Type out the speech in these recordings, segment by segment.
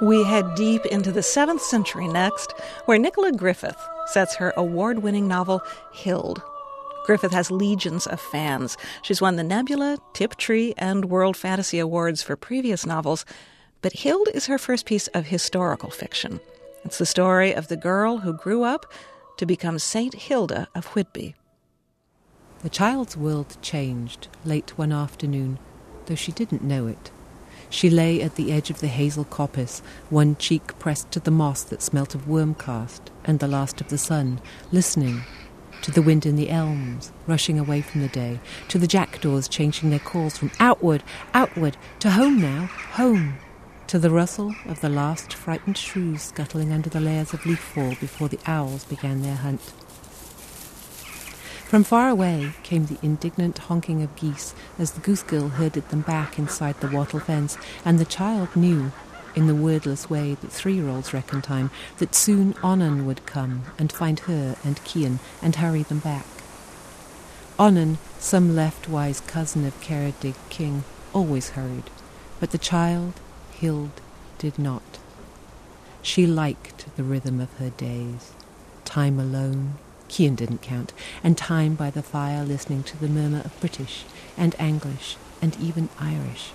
We head deep into the 7th century next, where Nicola Griffith sets her award-winning novel, Hild. Griffith has legions of fans. She's won the Nebula, Tiptree, and World Fantasy Awards for previous novels, but Hild is her first piece of historical fiction. It's the story of the girl who grew up to become Saint Hilda of Whitby. The child's world changed late one afternoon, though she didn't know it. She lay at the edge of the hazel coppice, one cheek pressed to the moss that smelt of wormcast and the last of the sun, listening to the wind in the elms, rushing away from the day, to the jackdaws changing their calls from outward, outward, to home now, home, to the rustle of the last frightened shrews scuttling under the layers of leaf fall before the owls began their hunt. From far away came the indignant honking of geese as the goose-girl herded them back inside the wattle fence, and the child knew, in the wordless way that 3-year-olds reckon time, that soon Onan would come and find her and Cian and hurry them back. Onan, some leftwise cousin of Ceredig king, always hurried, but the child, Hild, did not. She liked the rhythm of her days. Time alone, Cian didn't count, and time by the fire listening to the murmur of British and English and even Irish.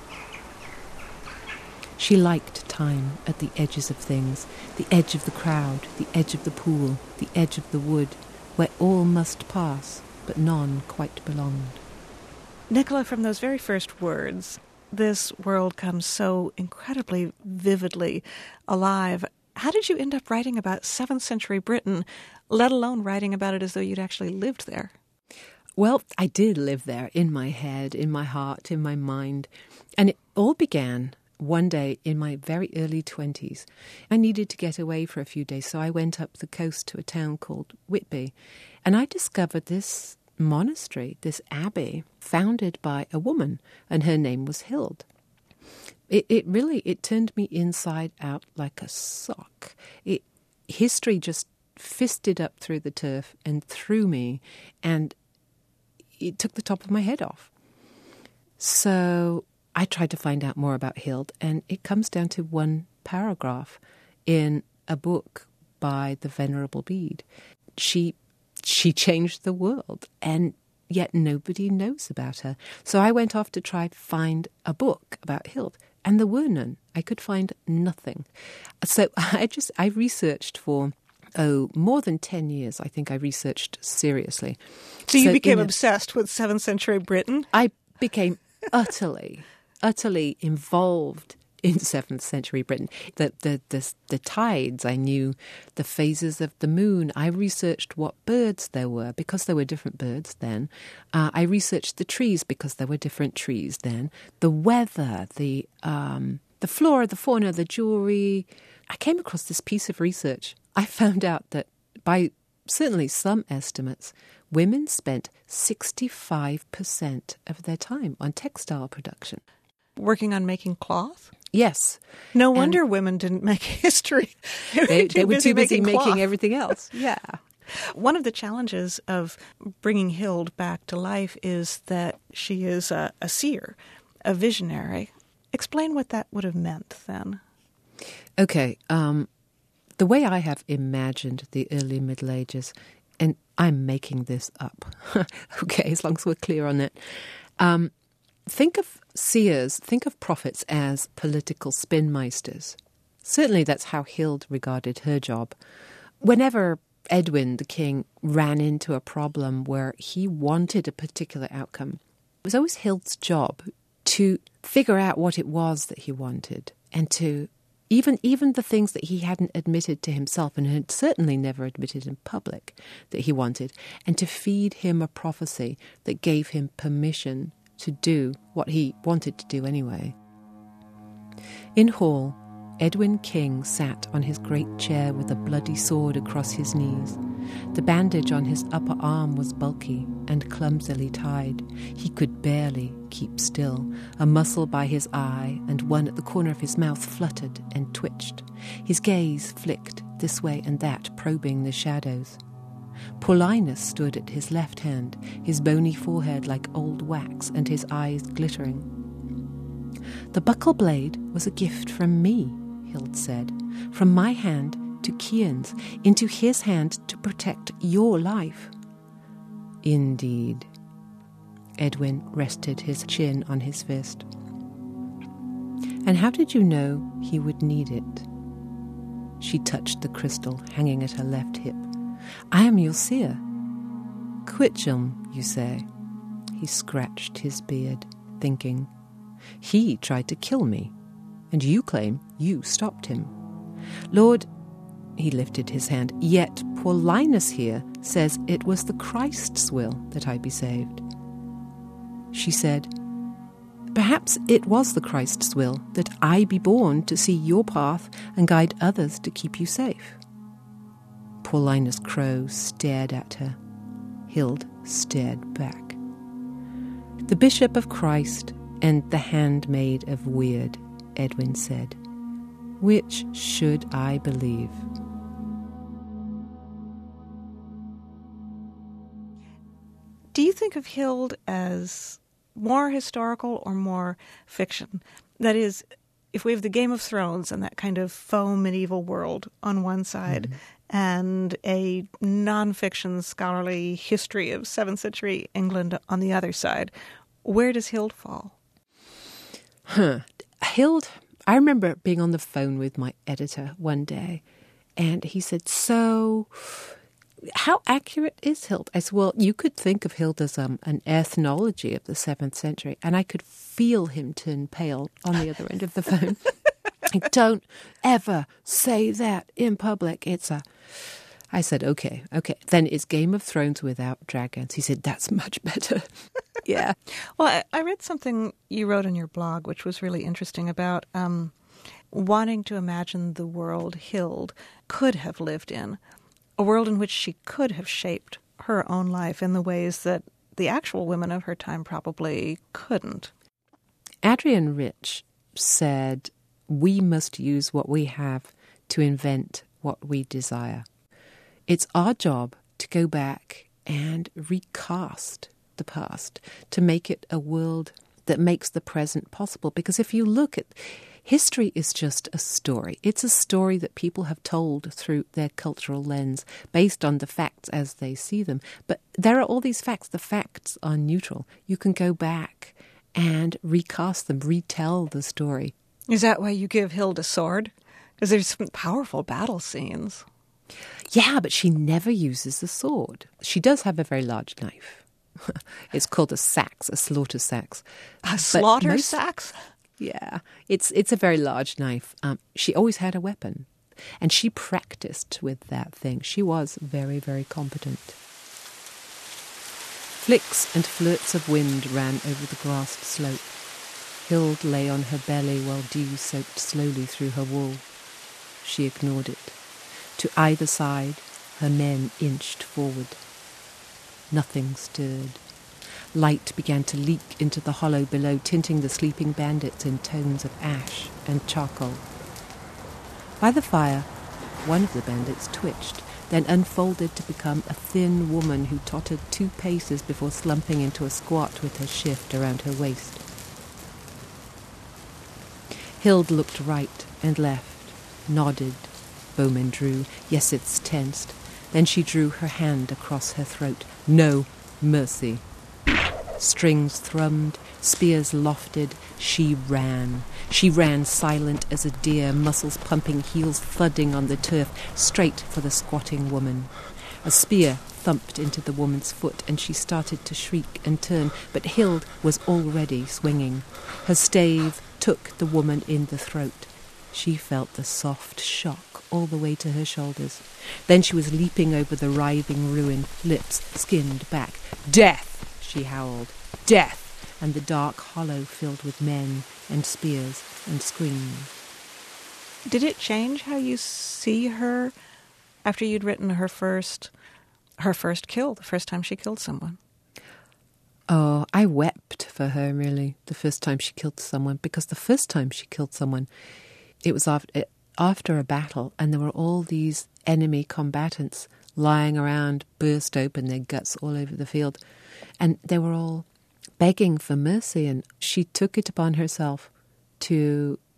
She liked time at the edges of things, the edge of the crowd, the edge of the pool, the edge of the wood, where all must pass, but none quite belonged. Nicola, from those very first words, this world comes so incredibly vividly alive. How did you end up writing about 7th century Britain, let alone writing about it as though you'd actually lived there? Well, I did live there, in my head, in my heart, in my mind. And it all began one day in my very early 20s. I needed to get away for a few days, so I went up the coast to a town called Whitby. And I discovered this monastery, this abbey, founded by a woman, and her name was Hild. It really turned me inside out like a sock. History just fisted up through the turf and through me, and it took the top of my head off. So I tried to find out more about Hild, and it comes down to one paragraph in a book by the Venerable Bede. She changed the world, and yet nobody knows about her. So I went off to try to find a book about Hild, and there were none. I could find nothing. So I researched for, more than 10 years, I think I researched seriously. So you became obsessed with 7th century Britain? I became utterly involved in 7th century Britain. The tides, I knew the phases of the moon. I researched what birds there were, because there were different birds then. I researched the trees, because there were different trees then. The weather, the flora, the fauna, the jewelry. I came across this piece of research. I found out that by certainly some estimates, women spent 65% of their time on textile production. Working on making cloth? Yes. No wonder women didn't make history. They were too busy making everything else. Yeah. One of the challenges of bringing Hild back to life is that she is a seer, a visionary. Explain what that would have meant then. Okay. The way I have imagined the early Middle Ages, and I'm making this up, okay, as long as we're clear on it, think of seers, think of prophets as political spinmeisters. Certainly that's how Hild regarded her job. Whenever Edwin, the king, ran into a problem where he wanted a particular outcome, it was always Hild's job to figure out what it was that he wanted, and to even the things that he hadn't admitted to himself and had certainly never admitted in public that he wanted, and to feed him a prophecy that gave him permission to do what he wanted to do anyway. In hall, Edwin King sat on his great chair with a bloody sword across his knees. The bandage on his upper arm was bulky and clumsily tied. He could barely keep still. A muscle by his eye and one at the corner of his mouth fluttered and twitched. His gaze flicked this way and that, probing the shadows. Paulinus stood at his left hand, his bony forehead like old wax and his eyes glittering. "The buckle blade was a gift from me," Hild said, from my hand to Kian's, into his hand to protect your life. Indeed. Edwin rested his chin on his fist. And how did you know he would need it? She touched the crystal hanging at her left hip. I am your seer. Quitchelm, you say? He scratched his beard, thinking. He tried to kill me, and you claim you stopped him. Lord, he lifted his hand, yet Paulinus here says it was the Christ's will that I be saved. She said, perhaps it was the Christ's will that I be born to see your path and guide others to keep you safe. Paulinus Crow stared at her. Hild stared back. The Bishop of Christ and the Handmaid of Weird, Edwin said. Which should I believe? Do you think of Hild as more historical or more fiction? That is, if we have the Game of Thrones and that kind of faux medieval world on one side, and a non-fiction scholarly history of 7th century England on the other side, where does Hild fall? Hild, I remember being on the phone with my editor one day, and he said, so how accurate is Hild? I said, well, you could think of Hild as an ethnology of the 7th century, and I could feel him turn pale on the other end of the phone. Don't ever say that in public. I said, okay. Then it's Game of Thrones without dragons. He said, that's much better. Yeah. Well, I read something you wrote on your blog, which was really interesting about wanting to imagine the world Hild could have lived in, a world in which she could have shaped her own life in the ways that the actual women of her time probably couldn't. Adrienne Rich said, we must use what we have to invent what we desire. It's our job to go back and recast the past, to make it a world that makes the present possible. Because if you look at history, is just a story. It's a story that people have told through their cultural lens, based on the facts as they see them. But there are all these facts. The facts are neutral. You can go back and recast them, retell the story. Is that why you give Hild a sword? Because there's some powerful battle scenes. Yeah, but she never uses the sword. She does have a very large knife. It's called a sax, a slaughter sax. A slaughter sax? Yeah, it's a very large knife. She always had a weapon, and she practiced with that thing. She was very, very competent. Flicks and flirts of wind ran over the grassed slope. Hild lay on her belly while dew soaked slowly through her wool. She ignored it. To either side, her men inched forward. Nothing stirred. Light began to leak into the hollow below, tinting the sleeping bandits in tones of ash and charcoal. By the fire, one of the bandits twitched, then unfolded to become a thin woman who tottered 2 paces before slumping into a squat with her shift around her waist. Hild looked right and left, nodded. Bowman drew. Yes, it's tensed. Then she drew her hand across her throat. No mercy. Strings thrummed, spears lofted. She ran. She ran silent as a deer, muscles pumping, heels thudding on the turf, straight for the squatting woman. A spear thumped into the woman's foot, and she started to shriek and turn, but Hild was already swinging. Her stave took the woman in the throat. She felt the soft shock all the way to her shoulders. Then she was leaping over the writhing ruin, lips skinned back. Death! She howled. Death! And the dark hollow filled with men and spears and screams. Did it change how you see her after you'd written her first kill, the first time she killed someone? Oh, I wept for her, really, the first time she killed someone, because the first time she killed someone, it was after a battle, and there were all these enemy combatants lying around, burst open, their guts all over the field, and they were all begging for mercy, and she took it upon herself to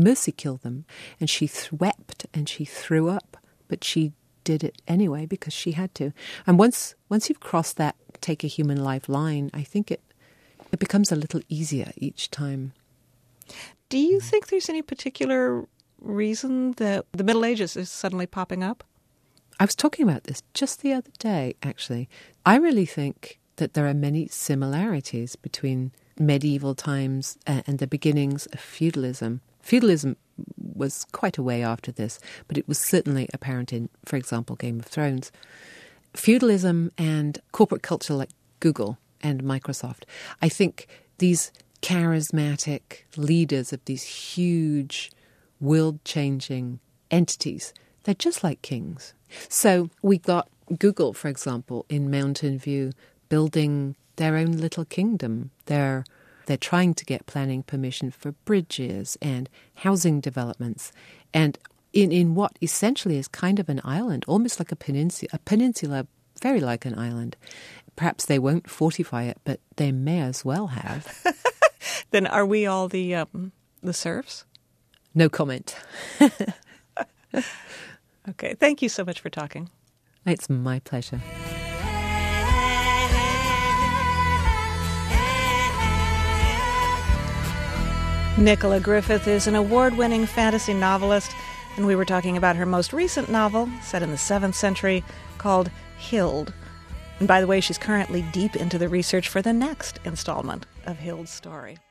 mercy kill them. And she wept and she threw up, but she did it anyway because she had to. And once you've crossed that take a human life line, I think it becomes a little easier each time. Do you think there's any particular reason that the Middle Ages is suddenly popping up? I was talking about this just the other day, actually. I really think that there are many similarities between medieval times and the beginnings of feudalism. Feudalism was quite a way after this, but it was certainly apparent in, for example, Game of Thrones. Feudalism and corporate culture like Google and Microsoft. I think these charismatic leaders of these huge, world-changing entities, they're just like kings. So we got Google, for example, in Mountain View, building their own little kingdom. They're trying to get planning permission for bridges and housing developments, and in what essentially is kind of an island, almost like a peninsula, very like an island. Perhaps they won't fortify it, but they may as well have. Then are we all the serfs? No comment. Okay, thank you so much for talking. It's my pleasure. Nicola Griffith is an award-winning fantasy novelist, and we were talking about her most recent novel, set in the 7th century, called Hild. And by the way, she's currently deep into the research for the next installment of Hild's story.